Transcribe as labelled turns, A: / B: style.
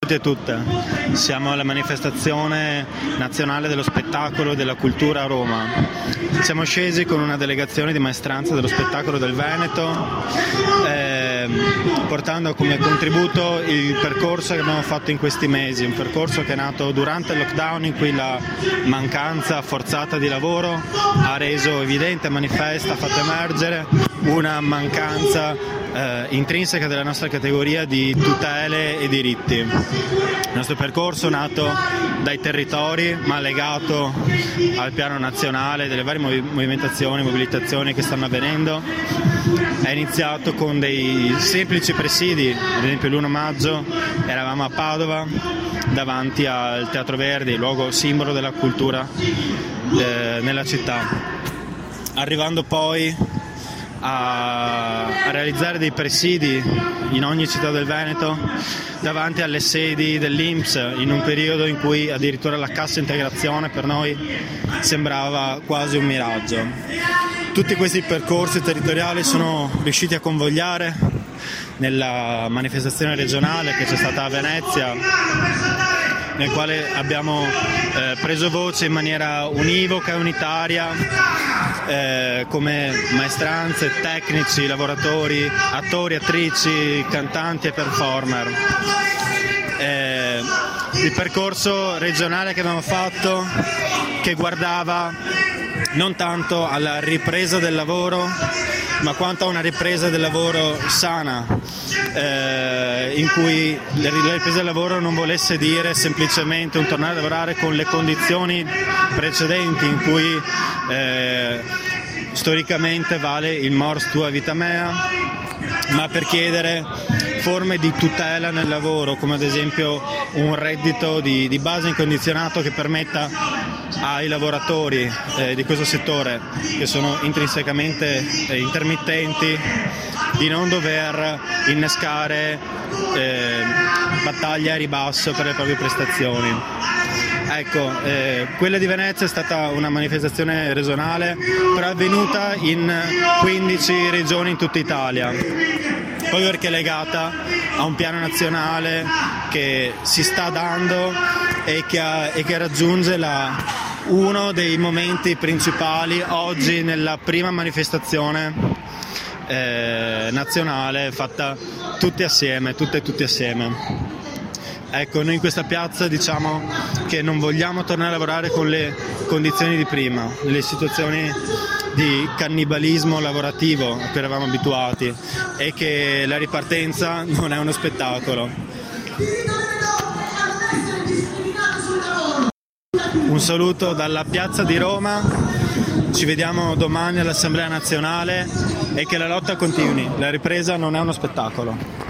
A: Tutti e tutte, siamo alla manifestazione nazionale dello spettacolo e della cultura a Roma. Siamo scesi con una delegazione di maestranza dello spettacolo del Veneto, portando come contributo il percorso che abbiamo fatto in questi mesi, un percorso che è nato durante il lockdown, in cui la mancanza forzata di lavoro ha reso evidente, manifesta, ha fatto emergere una mancanza intrinseca della nostra categoria di tutele e diritti. Il nostro percorso, nato dai territori ma legato al piano nazionale, delle varie movimentazioni, mobilitazioni che stanno avvenendo, è iniziato con dei semplici presidi. Ad esempio l'1 maggio eravamo a Padova davanti al Teatro Verdi, luogo simbolo della cultura nella città, arrivando poi a realizzare dei presidi in ogni città del Veneto davanti alle sedi dell'INPS, in un periodo in cui addirittura la cassa integrazione per noi sembrava quasi un miraggio. Tutti questi percorsi territoriali sono riusciti a convogliare nella manifestazione regionale che c'è stata a Venezia, nel quale abbiamo preso voce in maniera univoca e unitaria, come maestranze, tecnici, lavoratori, attori, attrici, cantanti e performer. Il percorso regionale che abbiamo fatto, che guardava non tanto alla ripresa del lavoro, ma quanto a una ripresa del lavoro sana, in cui la ripresa del lavoro non volesse dire semplicemente un tornare a lavorare con le condizioni precedenti, in cui storicamente vale il mors tua vita mea, ma per chiedere forme di tutela nel lavoro, come ad esempio un reddito di base incondizionato che permetta ai lavoratori di questo settore, che sono intrinsecamente intermittenti, di non dover innescare battaglie a ribasso per le proprie prestazioni. Ecco, quella di Venezia è stata una manifestazione regionale, però avvenuta in 15 regioni in tutta Italia, proprio perché è legata a un piano nazionale che si sta dando e che raggiunge uno dei momenti principali oggi nella prima manifestazione nazionale fatta tutti assieme, tutte e tutti assieme. Ecco, noi in questa piazza diciamo che non vogliamo tornare a lavorare con le condizioni di prima, le situazioni di cannibalismo lavorativo a cui eravamo abituati, e che la ripartenza non è uno spettacolo. Un saluto dalla piazza di Roma, ci vediamo domani all'Assemblea Nazionale e che la lotta continui, la ripresa non è uno spettacolo.